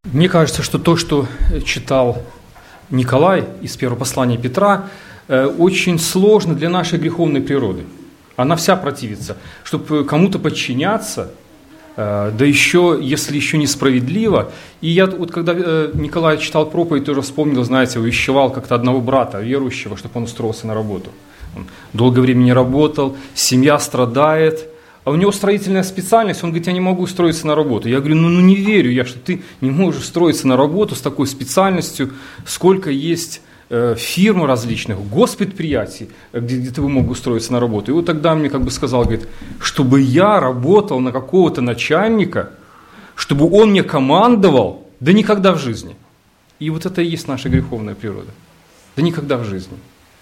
Мне кажется, что то, что читал Николай из первого послания Петра, очень сложно для нашей греховной природы. Она вся противится. Чтобы кому-то подчиняться, да еще, если еще несправедливо. И я вот когда Николай читал проповедь, тоже вспомнил, знаете, увещевал как-то одного брата, верующего, чтобы он устроился на работу. Он долгое время не работал, семья страдает, а у него строительная специальность, он говорит, я не могу устроиться на работу. Я говорю, ну не верю я, что ты не можешь устроиться на работу с такой специальностью, сколько есть фирм различных, госпредприятий, где ты бы мог устроиться на работу. И вот тогда мне как бы сказал, говорит, чтобы я работал на какого-то начальника, чтобы он мне командовал, да никогда в жизни. И вот это и есть наша греховная природа. Да никогда в жизни.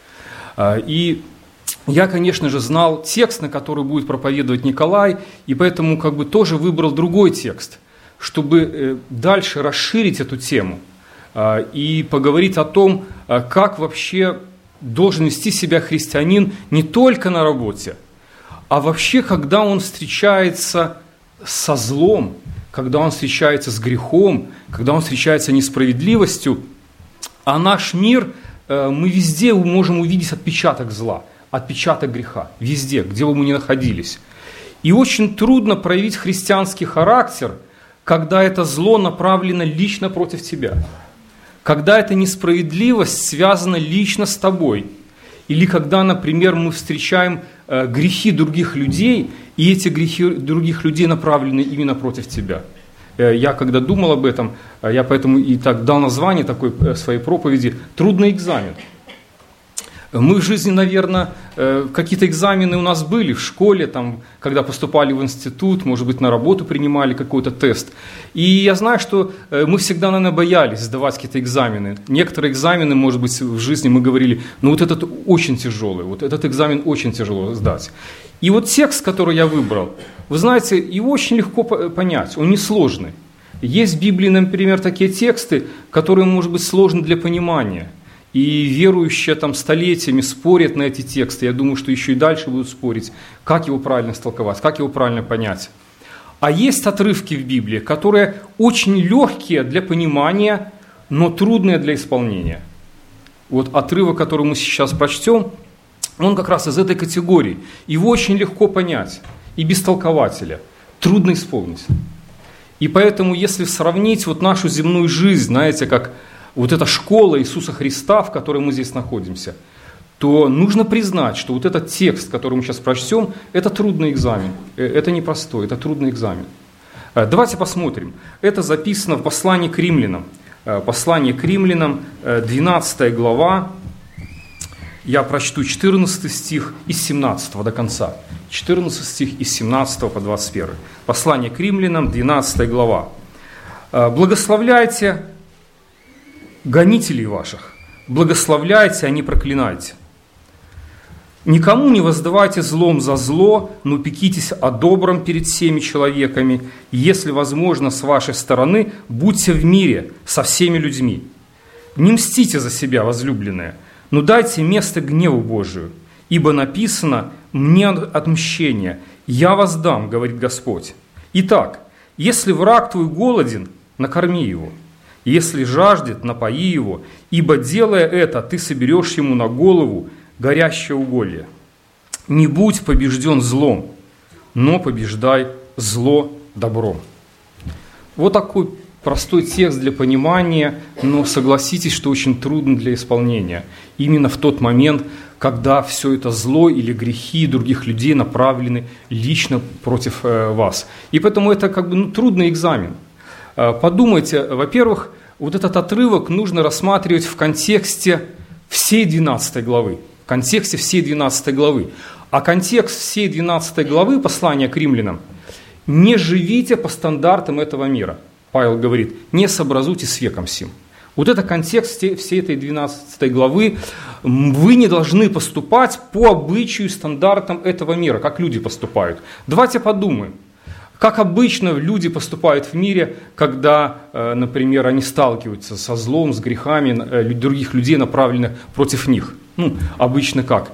И я, конечно же, знал текст, на который будет проповедовать Николай, и поэтому как бы тоже выбрал другой текст, чтобы дальше расширить эту тему и поговорить о том, как вообще должен вести себя христианин не только на работе, а вообще, когда он встречается со злом, когда он встречается с грехом, когда он встречается с несправедливостью. А наш мир, мы везде можем увидеть отпечаток зла, отпечаток греха, везде, где бы мы ни находились. И очень трудно проявить христианский характер, когда это зло направлено лично против тебя. Когда эта несправедливость связана лично с тобой. Или когда, например, мы встречаем грехи других людей, и эти грехи других людей направлены именно против тебя. Я когда думал об этом, я поэтому и так дал название такой своей проповеди «Трудный экзамен». Мы в жизни, наверное, какие-то экзамены у нас были в школе, там, когда поступали в институт, может быть, на работу принимали какой-то тест. И я знаю, что мы всегда, наверное, боялись сдавать какие-то экзамены. Некоторые экзамены, может быть, в жизни мы говорили, ну вот этот очень тяжелый, вот этот экзамен очень тяжело сдать. И вот текст, который я выбрал, вы знаете, его очень легко понять, он несложный. Есть в Библии, например, такие тексты, которые, может быть, сложны для понимания. И верующие там столетиями спорят на эти тексты. Я думаю, что еще и дальше будут спорить, как его правильно истолковать, как его правильно понять. А есть отрывки в Библии, которые очень легкие для понимания, но трудные для исполнения. Вот отрывок, который мы сейчас прочтем, он как раз из этой категории. Его очень легко понять и без толкователя. Трудно исполнить. И поэтому, если сравнить вот нашу земную жизнь, знаете, как вот эта школа Иисуса Христа, в которой мы здесь находимся, то нужно признать, что вот этот текст, который мы сейчас прочтем, это трудный экзамен. Это непростой, это трудный экзамен. Давайте посмотрим. Это записано в послании к римлянам. Послание к римлянам, 12 глава. Я прочту 14 стих из 17 до конца. 14 стих из 17 по 21. Послание к римлянам, 12 глава. «Благословляйте гонителей ваших, благословляйте, а не проклинайте. Никому не воздавайте злом за зло, но пекитесь о добром перед всеми человеками. Если возможно, с вашей стороны, будьте в мире со всеми людьми. Не мстите за себя, возлюбленные, но дайте место гневу Божию, ибо написано: «Мне отмщение, я воздам, говорит Господь». Итак, если враг твой голоден, накорми его. Если жаждет, напои его, ибо, делая это, ты соберешь ему на голову горящее уголье. Не будь побежден злом, но побеждай зло добром». Вот такой простой текст для понимания, но согласитесь, что очень трудно для исполнения. Именно в тот момент, когда все это зло или грехи других людей направлены лично против вас. И поэтому это как бы трудный экзамен. Подумайте, во-первых, вот этот отрывок нужно рассматривать в контексте всей 12 главы. В контексте всей 12 главы. А контекст всей 12 главы послания к римлянам: «Не живите по стандартам этого мира». Павел говорит: «Не сообразуйте с веком сим». Вот это контекст всей этой 12 главы. Вы не должны поступать по обычаю и стандартам этого мира, как люди поступают. Давайте подумаем. Как обычно люди поступают в мире, когда, например, они сталкиваются со злом, с грехами других людей, направленных против них. Обычно как?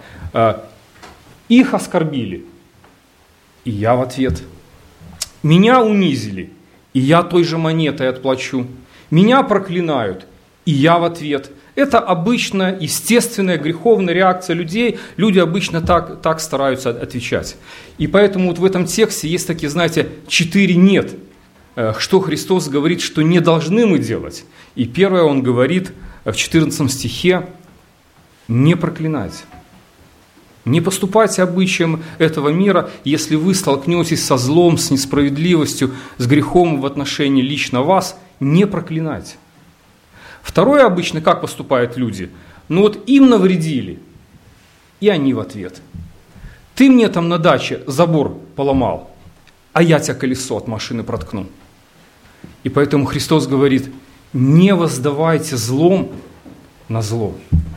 Их оскорбили, и я в ответ. Меня унизили, и я той же монетой отплачу. Меня проклинают, и я в ответ. Это обычно естественная греховная реакция людей. Люди обычно так стараются отвечать. И поэтому вот в этом тексте есть такие, знаете, 4 «нет», что Христос говорит, что не должны мы делать. И первое Он говорит в 14 стихе: «Не проклинайте». Не поступайте обычаем этого мира, если вы столкнетесь со злом, с несправедливостью, с грехом в отношении лично вас, не проклинайте. Второе обычно, как поступают люди? Ну вот им навредили, и они в ответ. Ты мне там на даче забор поломал, а я тебя колесо от машины проткну. И поэтому Христос говорит: не воздавайте злом на зло.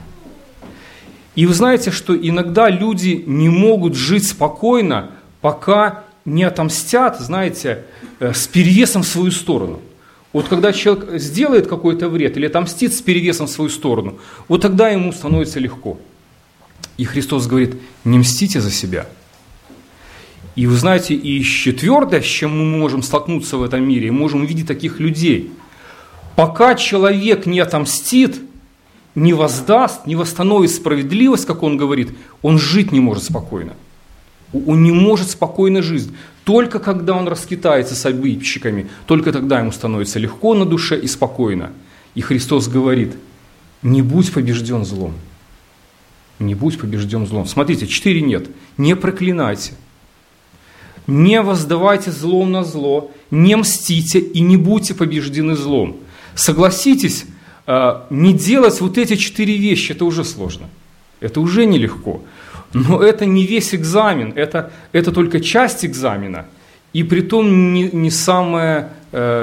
И вы знаете, что иногда люди не могут жить спокойно, пока не отомстят, знаете, с перевесом в свою сторону. Вот когда человек сделает какой-то вред или отомстит с перевесом в свою сторону, вот тогда ему становится легко. И Христос говорит: не мстите за себя. И вы знаете, и четвертое, с чем мы можем столкнуться в этом мире, и можем увидеть таких людей. Пока человек не отомстит, не воздаст, не восстановит справедливость, как он говорит, он жить не может спокойно. Он не может спокойно жить. Только когда он раскитается с обидчиками, только тогда ему становится легко на душе и спокойно. И Христос говорит: не будь побежден злом. Не будь побежден злом. Смотрите, 4 «нет». Не проклинайте. Не воздавайте злом на зло. Не мстите и не будьте побеждены злом. Согласитесь, не делать вот эти 4 вещи, это уже сложно. Это уже нелегко. Но это не весь экзамен, это только часть экзамена, и притом не самая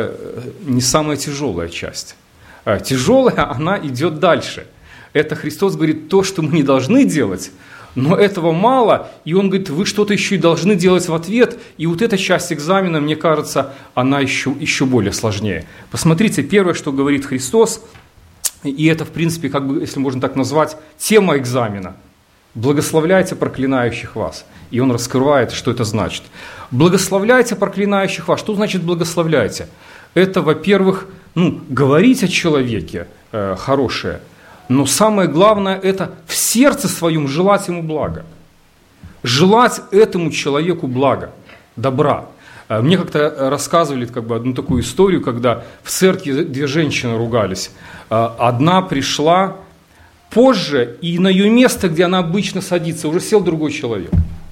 тяжелая часть. Тяжелая, она идет дальше. Это Христос говорит то, что мы не должны делать, но этого мало, и Он говорит, вы что-то еще и должны делать в ответ, и вот эта часть экзамена, мне кажется, она еще более сложнее. Посмотрите, первое, что говорит Христос, и это, в принципе, как бы, если можно так назвать, тема экзамена. Благословляйте проклинающих вас. И он раскрывает, что это значит. Благословляйте проклинающих вас. Что значит благословляйте? Это, во-первых, говорить о человеке хорошее, но самое главное, это в сердце своем желать ему блага. Желать этому человеку блага, добра. Мне как-то рассказывали одну такую историю, когда в церкви 2 женщины ругались. Одна пришла позже, и на ее место, где она обычно садится, уже сел другой человек.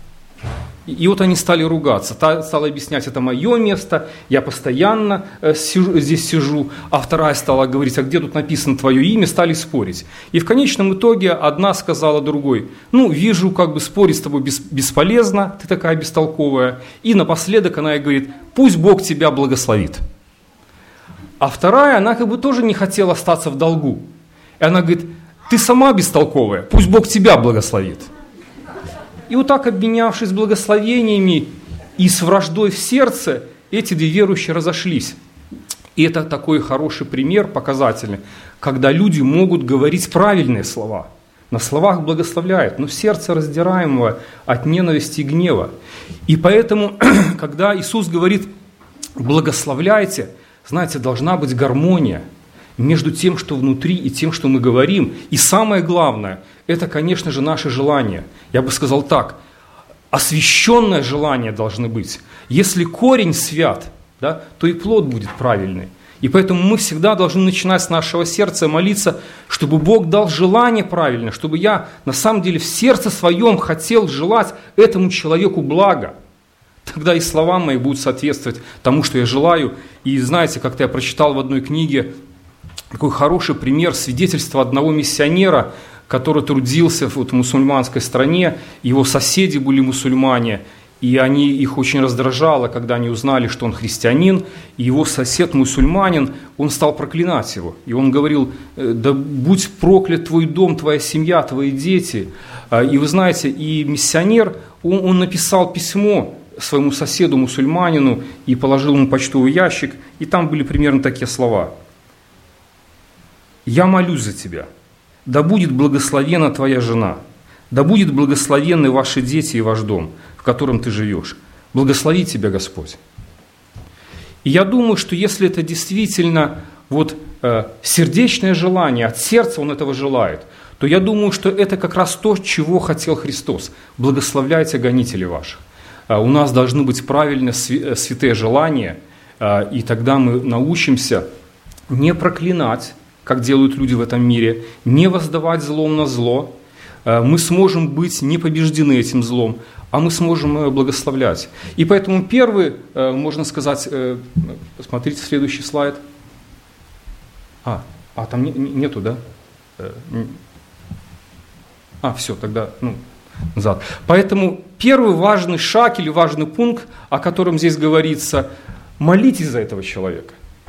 И вот они стали ругаться. Та стала объяснять, это мое место, я постоянно здесь сижу. А вторая стала говорить, а где тут написано твое имя, стали спорить. И в конечном итоге одна сказала другой, вижу, спорить с тобой бесполезно, ты такая бестолковая. И напоследок она ей говорит, пусть Бог тебя благословит. А вторая, она тоже не хотела остаться в долгу. И она говорит, ты сама бестолковая, пусть Бог тебя благословит. И вот так, обменявшись благословениями и с враждой в сердце, эти 2 верующие разошлись. И это такой хороший пример, показательный, когда люди могут говорить правильные слова. На словах благословляют, но сердце раздираемого от ненависти и гнева. И поэтому, когда Иисус говорит «благословляйте», знаете, должна быть гармония между тем, что внутри, и тем, что мы говорим. И самое главное, это, конечно же, наши желания. Я бы сказал так, освященное желание должны быть. Если корень свят, то и плод будет правильный. И поэтому мы всегда должны начинать с нашего сердца, молиться, чтобы Бог дал желание правильное, чтобы я на самом деле в сердце своем хотел желать этому человеку блага. Тогда и слова мои будут соответствовать тому, что я желаю. И знаете, как-то я прочитал в одной книге такой хороший пример свидетельства одного миссионера, который трудился в мусульманской стране, его соседи были мусульмане, и их очень раздражало, когда они узнали, что он христианин, и его сосед мусульманин, он стал проклинать его. И он говорил, да будь проклят твой дом, твоя семья, твои дети. И вы знаете, и миссионер, он написал письмо своему соседу мусульманину и положил ему почтовый ящик, и там были примерно такие слова. «Я молюсь за тебя, да будет благословена твоя жена, да будет благословенны ваши дети и ваш дом, в котором ты живешь. Благослови тебя Господь». И я думаю, что если это действительно сердечное желание, от сердца он этого желает, то я думаю, что это как раз то, чего хотел Христос. Благословляйте гонителей ваших. У нас должны быть правильные святые желания, и тогда мы научимся не проклинать, как делают люди в этом мире, не воздавать злом на зло. Мы сможем быть не побеждены этим злом, а мы сможем благословлять. И поэтому первый, можно сказать, посмотрите следующий слайд. Там нету, да? Все, тогда назад. Поэтому первый важный шаг или важный пункт, о котором здесь говорится, молитесь за этого человека.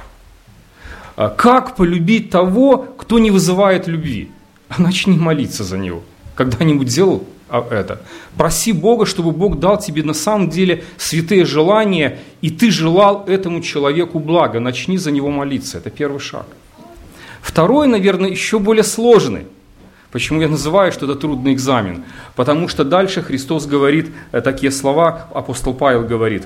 Как полюбить того, кто не вызывает любви? Начни молиться за него. Когда-нибудь делал это? Проси Бога, чтобы Бог дал тебе на самом деле святые желания, и ты желал этому человеку блага. Начни за него молиться. Это первый шаг. Второй, наверное, еще более сложный. Почему я называю, что это трудный экзамен? Потому что дальше Христос говорит такие слова, апостол Павел говорит: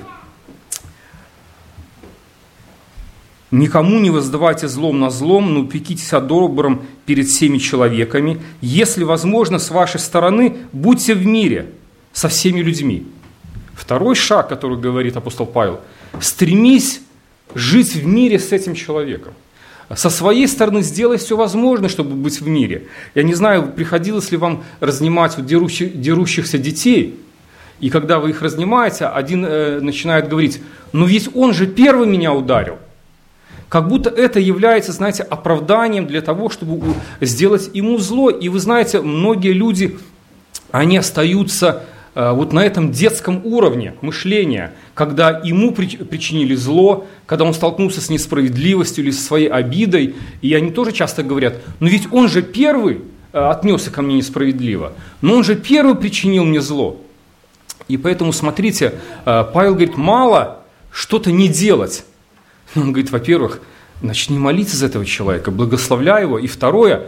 «Никому не воздавайте злом на злом, но пекитесь о добром перед всеми человеками. Если возможно, с вашей стороны, будьте в мире со всеми людьми». Второй шаг, который говорит апостол Павел: стремись жить в мире с этим человеком. Со своей стороны сделай все возможное, чтобы быть в мире. Я не знаю, приходилось ли вам разнимать дерущихся детей, и когда вы их разнимаете, один начинает говорить: «Ну ведь он же первый меня ударил». Как будто это является, знаете, оправданием для того, чтобы сделать ему зло. И вы знаете, многие люди, они остаются вот на этом детском уровне мышления, когда ему причинили зло, когда он столкнулся с несправедливостью или со своей обидой. И они тоже часто говорят: «Ну ведь он же первый отнесся ко мне несправедливо, но он же первый причинил мне зло». И поэтому, смотрите, Павел говорит, мало что-то не делать. Он говорит, во-первых, начни молиться за этого человека, благословляй его. И второе,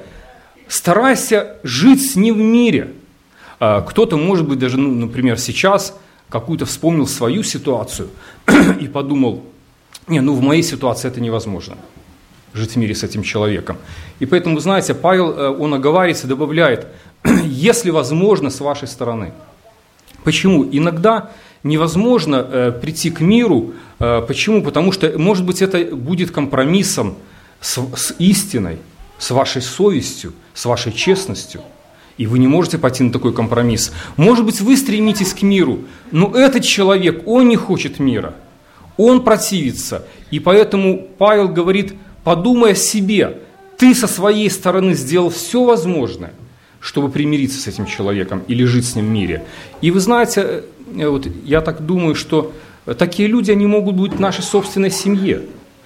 старайся жить с ним в мире. Кто-то, может быть, даже, например, сейчас какую-то вспомнил свою ситуацию и подумал: в моей ситуации это невозможно, жить в мире с этим человеком. И поэтому, знаете, Павел, он оговаривается, добавляет: если возможно, с вашей стороны. Почему? Иногда невозможно прийти к миру. Почему? Потому что, может быть, это будет компромиссом с истиной, с вашей совестью, с вашей честностью. И вы не можете пойти на такой компромисс. Может быть, вы стремитесь к миру, но этот человек, он не хочет мира, он противится. И поэтому Павел говорит: подумай о себе, ты со своей стороны сделал все возможное, чтобы примириться с этим человеком или жить с ним в мире. И вы знаете, вот я так думаю, что такие люди, они могут быть в нашей собственной семье.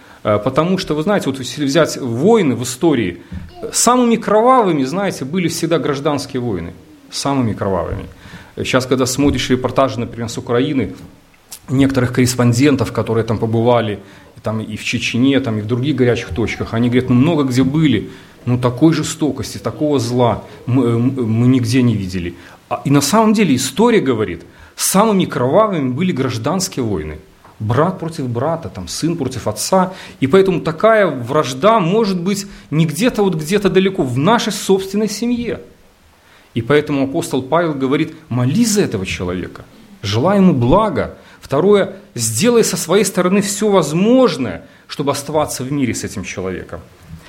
Потому что, вы знаете, вот если взять войны в истории, самыми кровавыми, знаете, были всегда гражданские войны. Самыми кровавыми. Сейчас, когда смотришь репортажи, например, с Украины, некоторых корреспондентов, которые там побывали, и в Чечне, и в других горячих точках, они говорят, много где были, такой жестокости, такого зла мы нигде не видели. И на самом деле история говорит, самыми кровавыми были гражданские войны. Брат против брата, сын против отца. И поэтому такая вражда может быть не где-то где-то далеко, в нашей собственной семье. И поэтому апостол Павел говорит, молись за этого человека, желай ему блага. Второе, сделай со своей стороны все возможное, чтобы оставаться в мире с этим человеком.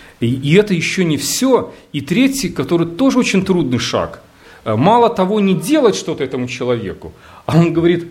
И это еще не все. И третий, который тоже очень трудный шаг. Мало того, не делать что-то этому человеку, а он говорит,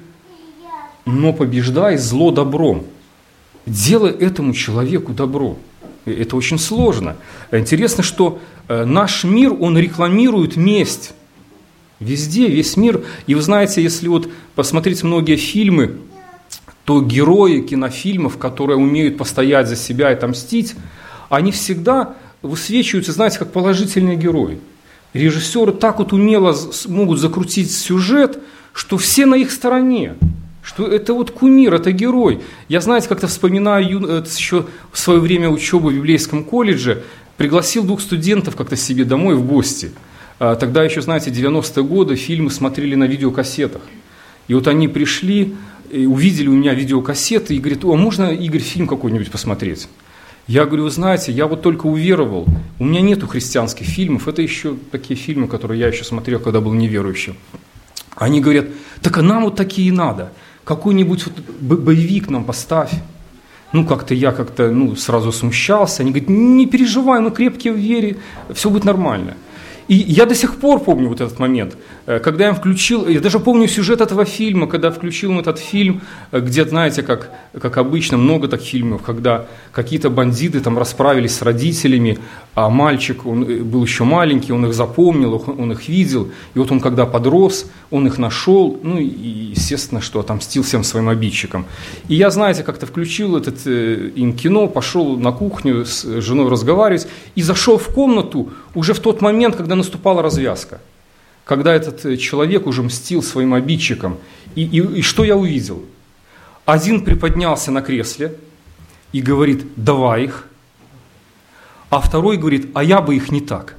но побеждай зло добром. Делай этому человеку добро. Это очень сложно. Интересно, что наш мир, он рекламирует месть. Везде, весь мир. И вы знаете, если посмотреть многие фильмы, то герои кинофильмов, которые умеют постоять за себя и отомстить, они всегда высвечиваются, знаете, как положительные герои. Режиссеры так умело могут закрутить сюжет, что все на их стороне. Что это кумир, это герой. Я, знаете, как-то вспоминаю еще в свое время учебы в библейском колледже, пригласил 2 студентов как-то себе домой в гости. Тогда еще, знаете, 90-е годы фильмы смотрели на видеокассетах. И они пришли, увидели у меня видеокассеты и говорят, можно, Игорь, фильм какой-нибудь посмотреть? Я говорю, вы знаете, я вот только уверовал, у меня нету христианских фильмов, это еще такие фильмы, которые я еще смотрел, когда был неверующим. Они говорят, так а нам вот такие надо, какой-нибудь вот боевик нам поставь. Как-то я сразу смущался, они говорят, не переживай, мы крепкие в вере, все будет нормально. И я до сих пор помню вот этот момент, когда я включил, я даже помню сюжет этого фильма, когда включил этот фильм, где, знаете, как обычно, много таких фильмов, когда какие-то бандиты там расправились с родителями, а мальчик, он был еще маленький, он их запомнил, он их видел, и вот он когда подрос, он их нашел, и естественно, что отомстил всем своим обидчикам. И я, знаете, как-то включил им кино, пошел на кухню с женой разговаривать и зашел в комнату уже в тот момент, когда наступала развязка, когда этот человек уже мстил своим обидчикам. И что я увидел? Один приподнялся на кресле и говорит, давай их, а второй говорит, а я бы их не так.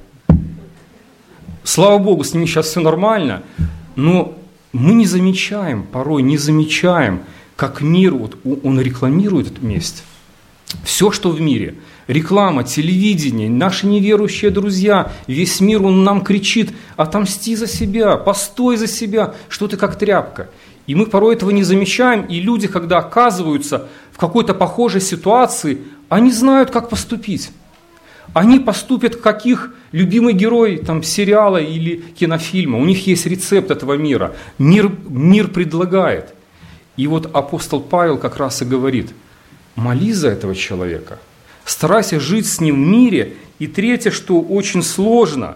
Слава Богу, с ними сейчас все нормально, но мы не замечаем, порой не замечаем, как мир, он рекламирует месть. Все, что в мире, реклама, телевидение, наши неверующие друзья, весь мир, он нам кричит, отомсти за себя, постой за себя, что ты как тряпка. И мы порой этого не замечаем, и люди, когда оказываются в какой-то похожей ситуации, они знают, как поступить. Они поступят, как их любимый герой там, сериала или кинофильма. У них есть рецепт этого мира. Мир предлагает. И вот апостол Павел как раз и говорит, молись за этого человека, старайся жить с ним в мире. И третье, что очень сложно,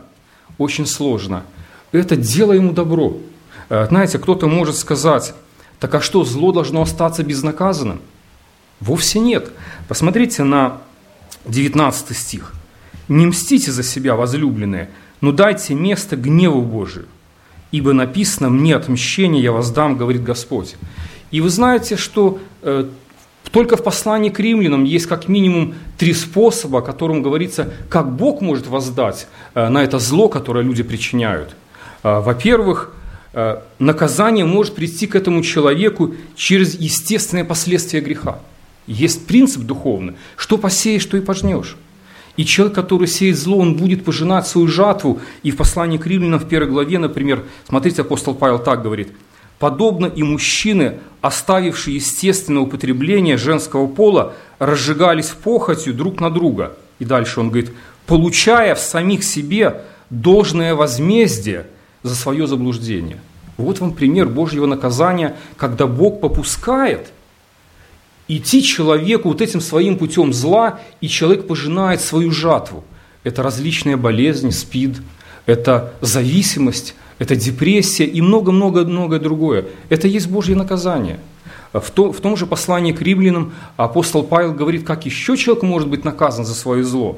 это делай ему добро. Знаете, кто-то может сказать, так а что, зло должно остаться безнаказанным? Вовсе нет. Посмотрите на 19 стих. «Не мстите за себя, возлюбленные, но дайте место гневу Божию, ибо написано, мне отмщение я воздам, говорит Господь». И вы знаете, что только в послании к римлянам есть как минимум 3 способа, о котором говорится, как Бог может воздать на это зло, которое люди причиняют. Во-первых, наказание может прийти к этому человеку через естественные последствия греха. Есть принцип духовный, что посеешь, то и пожнешь. И человек, который сеет зло, он будет пожинать свою жатву. И в послании к римлянам в 1 главе, например, смотрите, апостол Павел так говорит, «Подобно и мужчины, оставившие естественное употребление женского пола, разжигались похотью друг на друга». И дальше он говорит, «получая в самих себе должное возмездие за свое заблуждение». Вот вам пример Божьего наказания, когда Бог попускает идти человеку вот этим своим путем зла, и человек пожинает свою жатву. Это различные болезни, СПИД, это зависимость, это депрессия и много-много-много другое. Это есть Божье наказание. В том же послании к римлянам апостол Павел говорит, как еще человек может быть наказан за свое зло,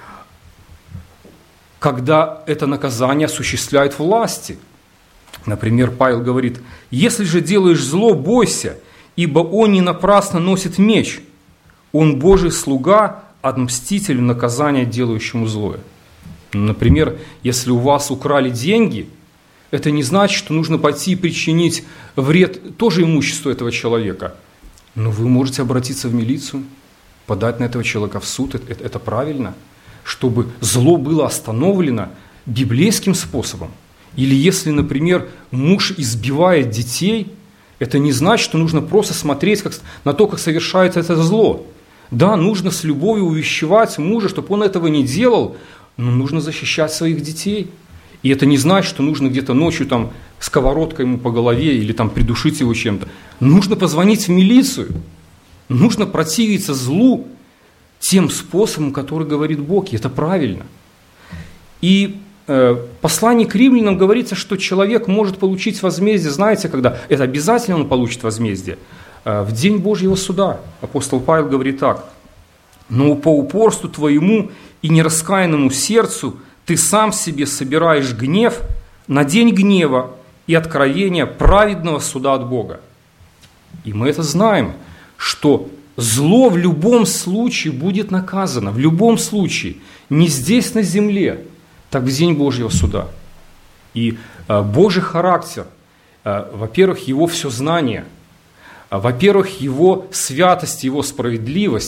когда это наказание осуществляет власти. Например, Павел говорит, «Если же делаешь зло, бойся, ибо он не напрасно носит меч, он Божий слуга, отмститель наказания делающему злое». Например, если у вас украли деньги, это не значит, что нужно пойти и причинить вред тоже имуществу этого человека. Но вы можете обратиться в милицию, подать на этого человека в суд, это правильно, чтобы зло было остановлено библейским способом. Или если, например, муж избивает детей, это не значит, что нужно просто смотреть на то, как совершается это зло. Да, нужно с любовью увещевать мужа, чтобы он этого не делал, но нужно защищать своих детей. И это не значит, что нужно где-то ночью там сковородкой ему по голове или там придушить его чем-то. Нужно позвонить в милицию. Нужно противиться злу тем способом, который говорит Бог. И это правильно. И в послании к римлянам говорится, что человек может получить возмездие, знаете, когда? Это обязательно он получит возмездие. В день Божьего суда. Апостол Павел говорит так. «Но по упорству твоему и нераскаянному сердцу ты сам себе собираешь гнев на день гнева и откровения праведного суда от Бога». И мы это знаем, что зло в любом случае будет наказано, в любом случае, не здесь на земле, так в день Божьего суда. И Божий характер, во-первых, Его всезнание, во-первых, Его святость, Его справедливость,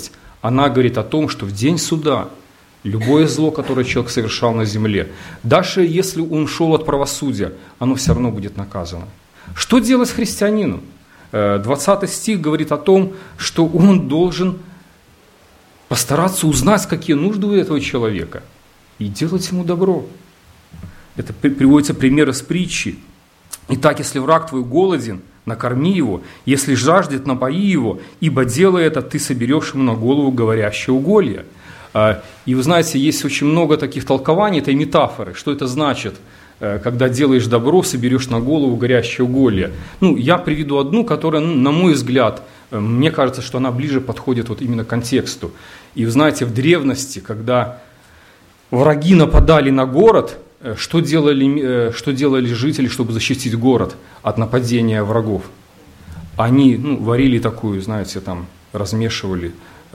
она говорит о том, что в день суда любое зло, которое человек совершал на земле, даже если он шел от правосудия, оно все равно будет наказано. Что делать христианину? 20 стих говорит о том, что он должен постараться узнать, какие нужды у этого человека, и делать ему добро. Это приводится пример из притчи. Итак, если враг твой голоден, накорми его, если жаждет, напои его, ибо делая это, ты соберешь ему на голову говорящее уголье. И вы знаете, есть очень много таких толкований, этой метафоры, что это значит, когда делаешь добро, соберешь на голову горящее уголье. Я приведу одну, которая, на мой взгляд, мне кажется, что она ближе подходит вот именно к контексту. И вы знаете, в древности, когда враги нападали на город, что делали жители, чтобы защитить город от нападения врагов? Они варили такую, знаете, там размешивали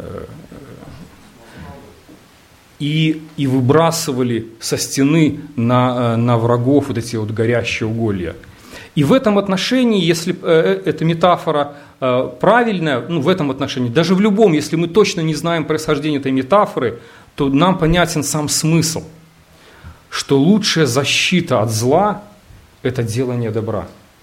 и выбрасывали со стены на врагов вот эти вот горящие уголья. И в этом отношении, если эта метафора правильная, в этом отношении, даже в любом, если мы точно не знаем происхождение этой метафоры, то нам понятен сам смысл, что лучшая защита от зла – это делание добра.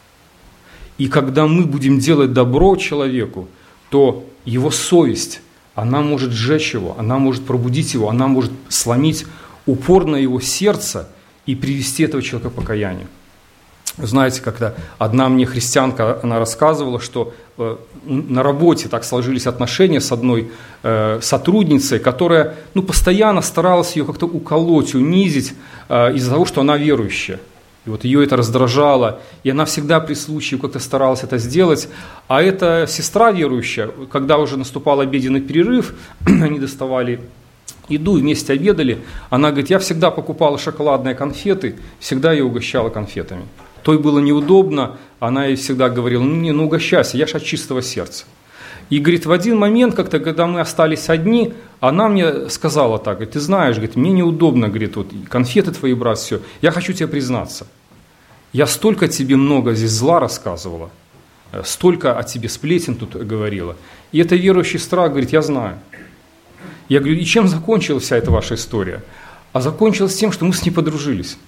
И когда мы будем делать добро человеку, то его совесть, она может сжечь его, она может пробудить его, она может сломить упорно его сердце и привести этого человека к покаянию. Знаете, когда одна мне христианка, она рассказывала, что на работе так сложились отношения с одной сотрудницей, которая постоянно старалась ее как-то уколоть, унизить из-за того, что она верующая. И вот ее это раздражало, и она всегда при случае как-то старалась это сделать. А эта сестра верующая, когда уже наступал обеденный перерыв, они доставали еду, вместе обедали, она говорит, я всегда покупала шоколадные конфеты, всегда ее угощала конфетами. Той было неудобно, она ей всегда говорила, угощайся, я же от чистого сердца. И, говорит, в один момент, как-то, когда мы остались одни, она мне сказала так, говорит, ты знаешь, говорит, мне неудобно, говорит, вот конфеты твои брать, все, я хочу тебе признаться. Я столько тебе много здесь зла рассказывала, столько о тебе сплетен тут говорила. И эта верующая сестра говорит, я знаю. Я говорю, и чем закончилась вся эта ваша история? А закончилась тем, что мы с ней подружились.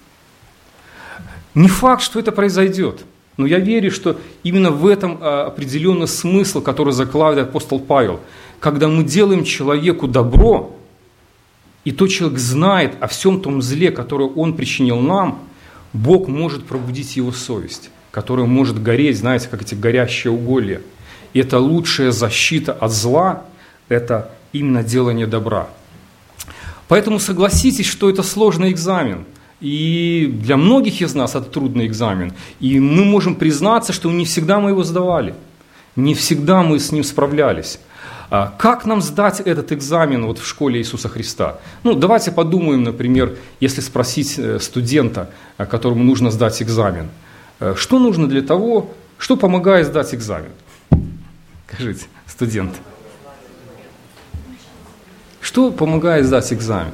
Не факт, что это произойдет, но я верю, что именно в этом определенный смысл, который закладывает апостол Павел. Когда мы делаем человеку добро, и тот человек знает о всем том зле, которое он причинил нам, Бог может пробудить его совесть, которая может гореть, знаете, как эти горящие уголья. И это лучшая защита от зла, это именно делание добра. Поэтому согласитесь, что это сложный экзамен. И для многих из нас это трудный экзамен. И мы можем признаться, что не всегда мы его сдавали. Не всегда мы с ним справлялись. Как нам сдать этот экзамен вот в школе Иисуса Христа? Давайте подумаем, например, если спросить студента, которому нужно сдать экзамен. Что нужно для того, что помогает сдать экзамен? Скажите, студент. Что помогает сдать экзамен?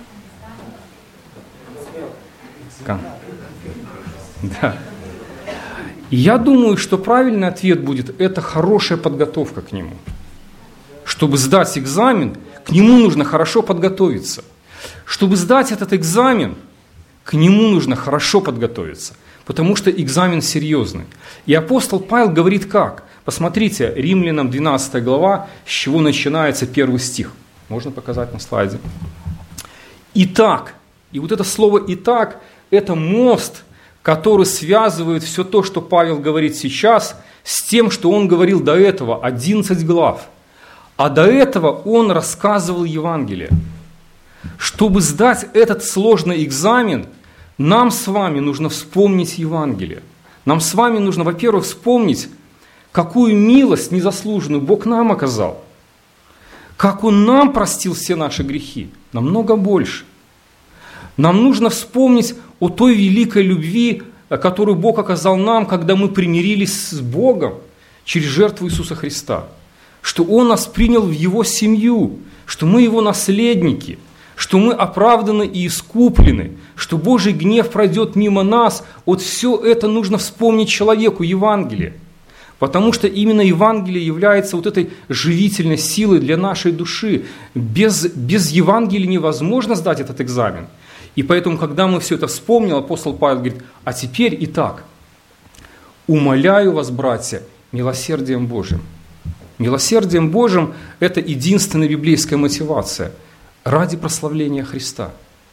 Да. И я думаю, что правильный ответ будет, это хорошая подготовка к нему. Чтобы сдать экзамен, к нему нужно хорошо подготовиться. Чтобы сдать этот экзамен, к нему нужно хорошо подготовиться, потому что экзамен серьезный. И апостол Павел говорит как? Посмотрите, Римлянам 12 глава, с чего начинается первый стих. Можно показать на слайде. Итак, и вот это слово «итак» – это мост, который связывает все то, что Павел говорит сейчас, с тем, что он говорил до этого, 11 глав. А до этого он рассказывал Евангелие. Чтобы сдать этот сложный экзамен, нам с вами нужно вспомнить Евангелие. Нам с вами нужно, во-первых, вспомнить, какую милость незаслуженную Бог нам оказал. Как Он нам простил все наши грехи, намного больше. Нам нужно вспомнить о той великой любви, которую Бог оказал нам, когда мы примирились с Богом через жертву Иисуса Христа. Что Он нас принял в Его семью, что мы Его наследники, что мы оправданы и искуплены, что Божий гнев пройдет мимо нас. Вот все это нужно вспомнить человеку, Евангелие. Потому что именно Евангелие является вот этой живительной силой для нашей души. Без Евангелия невозможно сдать этот экзамен. И поэтому, когда мы все это вспомнили, апостол Павел говорит: а теперь итак, умоляю вас, братья, милосердием Божьим. Милосердием Божьим – это единственная библейская мотивация ради прославления Христа.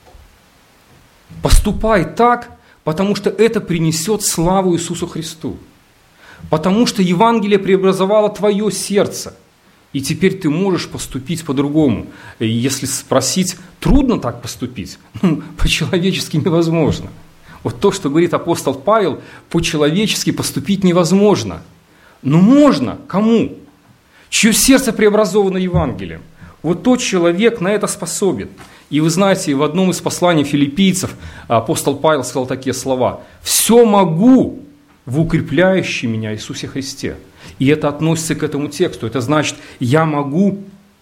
Поступай так, потому что это принесет славу Иисусу Христу. Потому что Евангелие преобразовало твое сердце. И теперь ты можешь поступить по-другому. И если спросить, трудно так поступить? По-человечески невозможно. Вот то, что говорит апостол Павел, по-человечески поступить невозможно. Но можно. Кому? Чье сердце преобразовано Евангелием. Вот тот человек на это способен. И вы знаете, в одном из посланий филиппийцев апостол Павел сказал такие слова: «Все могу в укрепляющем меня Иисусе Христе». И это относится к этому тексту. Это значит, я могу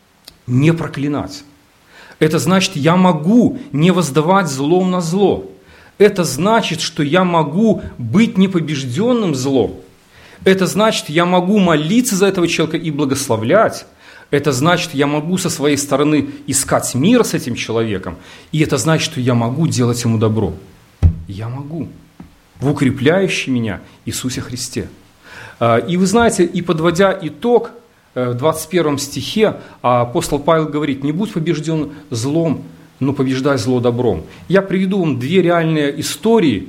не проклинать. Это значит, я могу не воздавать злом на зло. Это значит, что я могу быть непобежденным злом. Это значит, я могу молиться за этого человека и благословлять. Это значит, я могу со своей стороны искать мир с этим человеком. И это значит, что я могу делать ему добро. Я могу. В укрепляющем меня Иисусе Христе. И вы знаете, и подводя итог, в 21 стихе апостол Павел говорит: не будь побежден злом, но побеждай зло добром. Я приведу вам две реальные истории.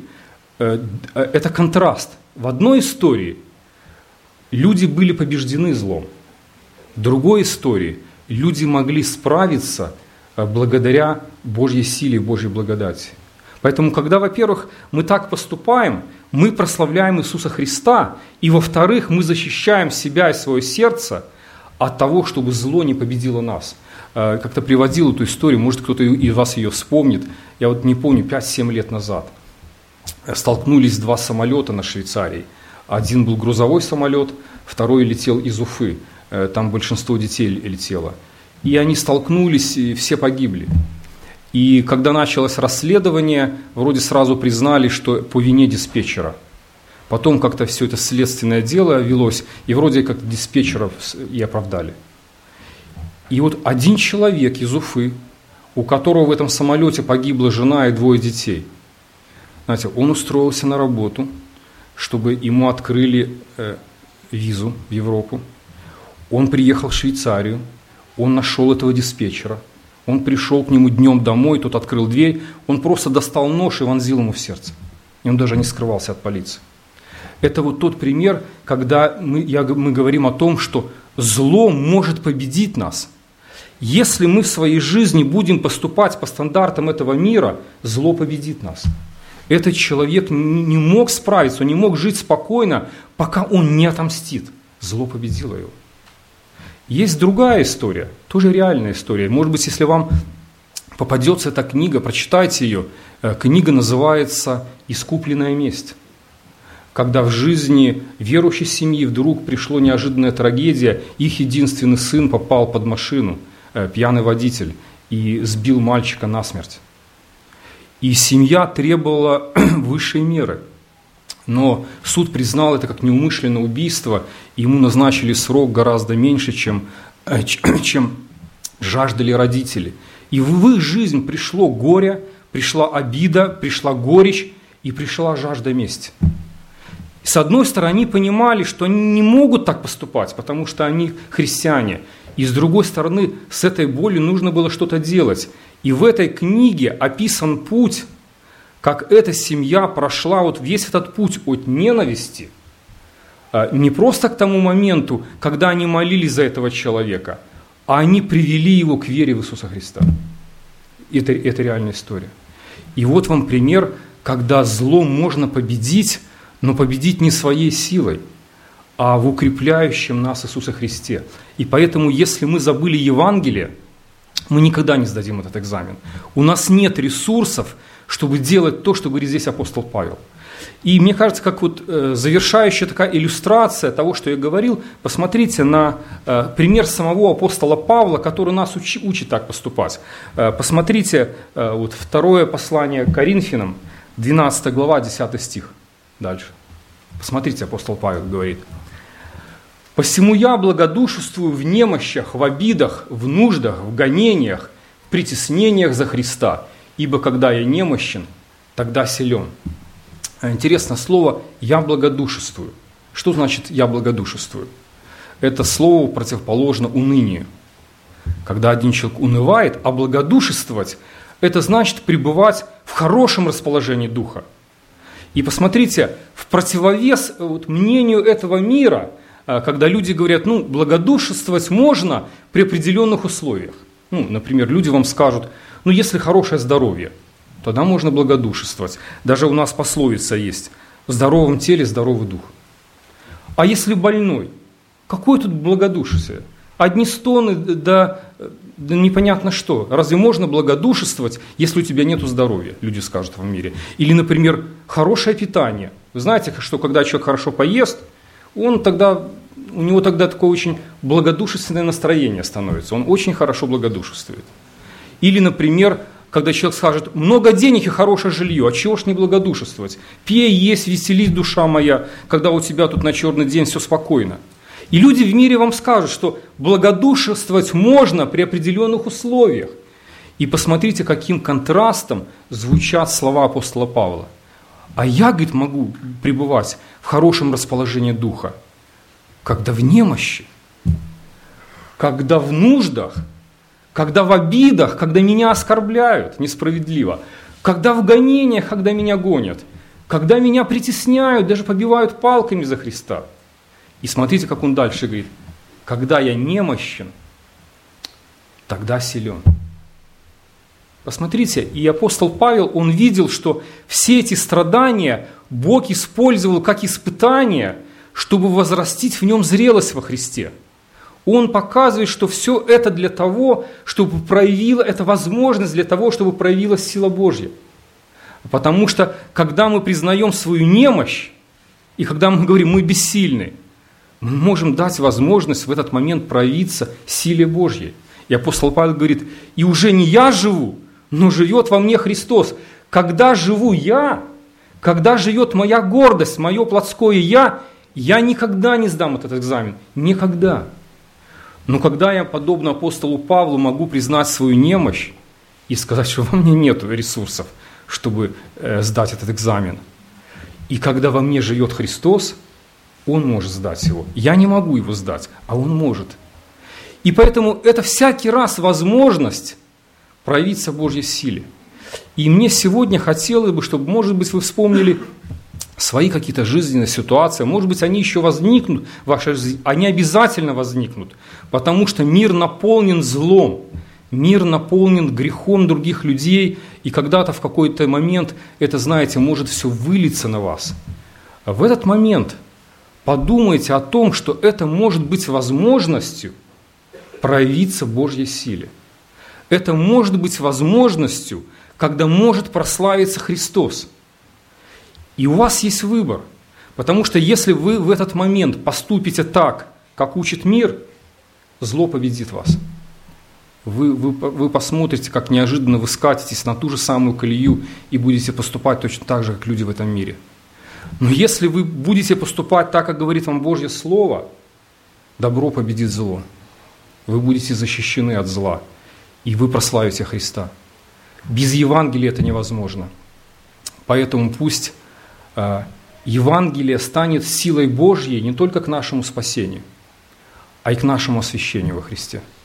Это контраст. В одной истории люди были побеждены злом. В другой истории люди могли справиться благодаря Божьей силе и Божьей благодати. Поэтому, когда, во-первых, мы так поступаем, мы прославляем Иисуса Христа, и, во-вторых, мы защищаем себя и свое сердце от того, чтобы зло не победило нас. Как-то приводил эту историю, может, кто-то из вас ее вспомнит. Я вот не помню, 5-7 лет назад столкнулись два самолета на Швейцарии. Один был грузовой самолет, второй летел из Уфы. Там большинство детей летело. И они столкнулись, и все погибли. И когда началось расследование, вроде сразу признали, что по вине диспетчера. Потом как-то все это следственное дело велось, и вроде как диспетчеров и оправдали. И вот один человек из Уфы, у которого в этом самолете погибла жена и 2 детей, знаете, он устроился на работу, чтобы ему открыли визу в Европу. Он приехал в Швейцарию, он нашел этого диспетчера, он пришел к нему днем домой, тот открыл дверь, он просто достал нож и вонзил ему в сердце. И он даже не скрывался от полиции. Это вот тот пример, когда мы говорим о том, что зло может победить нас. Если мы в своей жизни будем поступать по стандартам этого мира, зло победит нас. Этот человек не мог справиться, он не мог жить спокойно, пока он не отомстит. Зло победило его. Есть другая история, тоже реальная история. Может быть, если вам попадется эта книга, прочитайте ее. Книга называется «Искупленная месть». Когда в жизни верующей семьи вдруг пришла неожиданная трагедия, их единственный сын попал под машину, пьяный водитель, и сбил мальчика насмерть. И семья требовала высшей меры. Но суд признал это как неумышленное убийство, и ему назначили срок гораздо меньше, чем жаждали родители. И в их жизнь пришло горе, пришла обида, пришла горечь и пришла жажда мести. С одной стороны, они понимали, что они не могут так поступать, потому что они христиане. И с другой стороны, с этой болью нужно было что-то делать. И в этой книге описан путь, как эта семья прошла вот весь этот путь от ненависти, не просто к тому моменту, когда они молились за этого человека, а они привели его к вере в Иисуса Христа. Это реальная история. И вот вам пример, когда зло можно победить, но победить не своей силой, а в укрепляющем нас Иисусе Христе. И поэтому, если мы забыли Евангелие, мы никогда не сдадим этот экзамен. У нас нет ресурсов, чтобы делать то, что говорит здесь апостол Павел. И мне кажется, как вот завершающая такая иллюстрация того, что я говорил, посмотрите на пример самого апостола Павла, который нас учит так поступать. Посмотрите, вот второе послание к Коринфянам, 12 глава, 10 стих. Дальше. Посмотрите, апостол Павел говорит. Посему я благодушествую в немощах, в обидах, в нуждах, в гонениях, в притеснениях за Христа, ибо когда я немощен, тогда силен». Интересно слово «я благодушествую». Что значит «я благодушествую»? Это слово противоположно унынию. Когда один человек унывает, а благодушествовать – это значит пребывать в хорошем расположении духа. И посмотрите, в противовес мнению этого мира, когда люди говорят, благодушествовать можно при определенных условиях. Например, люди вам скажут, если хорошее здоровье, тогда можно благодушествовать. Даже у нас пословица есть: в здоровом теле здоровый дух. А если больной, какое тут благодушие? Одни стоны, да непонятно что. Разве можно благодушествовать, если у тебя нет здоровья, люди скажут в мире? Или, например, хорошее питание. Вы знаете, что когда человек хорошо поест, у него тогда такое очень благодушественное настроение становится. Он очень хорошо благодушествует. Или, например, когда человек скажет: много денег и хорошее жилье, а чего ж не благодушествовать? Пей, есть, веселись, душа моя, когда у тебя тут на черный день все спокойно. И люди в мире вам скажут, что благодушествовать можно при определенных условиях. И посмотрите, каким контрастом звучат слова апостола Павла. А я, говорит, могу пребывать в хорошем расположении духа, когда в немощи, когда в нуждах, когда в обидах, когда меня оскорбляют несправедливо, когда в гонениях, когда меня гонят, когда меня притесняют, даже побивают палками за Христа. И смотрите, как он дальше говорит: когда я немощен, тогда силен. Посмотрите, и апостол Павел, он видел, что все эти страдания Бог использовал как испытание, чтобы возрастить в нем зрелость во Христе. Он показывает, что все это для того, чтобы проявила, это возможность для того, чтобы проявилась сила Божья. Потому что, когда мы признаем свою немощь, и когда мы говорим, мы бессильны, мы можем дать возможность в этот момент проявиться силе Божьей. И апостол Павел говорит: и уже не я живу, но живет во мне Христос. Когда живу я, когда живет моя гордость, мое плотское я никогда не сдам этот экзамен. Никогда. Но когда я, подобно апостолу Павлу, могу признать свою немощь и сказать, что во мне нет ресурсов, чтобы сдать этот экзамен. И когда во мне живет Христос, Он может сдать его. Я не могу его сдать, а Он может. И поэтому это всякий раз возможность проявиться в Божьей силе. И мне сегодня хотелось бы, чтобы, может быть, вы вспомнили свои какие-то жизненные ситуации. Может быть, они еще возникнут в вашей жизни. Они обязательно возникнут, потому что мир наполнен злом. Мир наполнен грехом других людей. И когда-то в какой-то момент это, знаете, может все вылиться на вас. В этот момент подумайте о том, что это может быть возможностью проявиться в Божьей силе. Это может быть возможностью, когда может прославиться Христос. И у вас есть выбор, потому что если вы в этот момент поступите так, как учит мир, зло победит вас. Вы посмотрите, как неожиданно вы скатитесь на ту же самую колею и будете поступать точно так же, как люди в этом мире. Но если вы будете поступать так, как говорит вам Божье Слово, добро победит зло. Вы будете защищены от зла, и вы прославите Христа. Без Евангелия это невозможно. Поэтому пусть Евангелие станет силой Божьей не только к нашему спасению, а и к нашему освящению во Христе.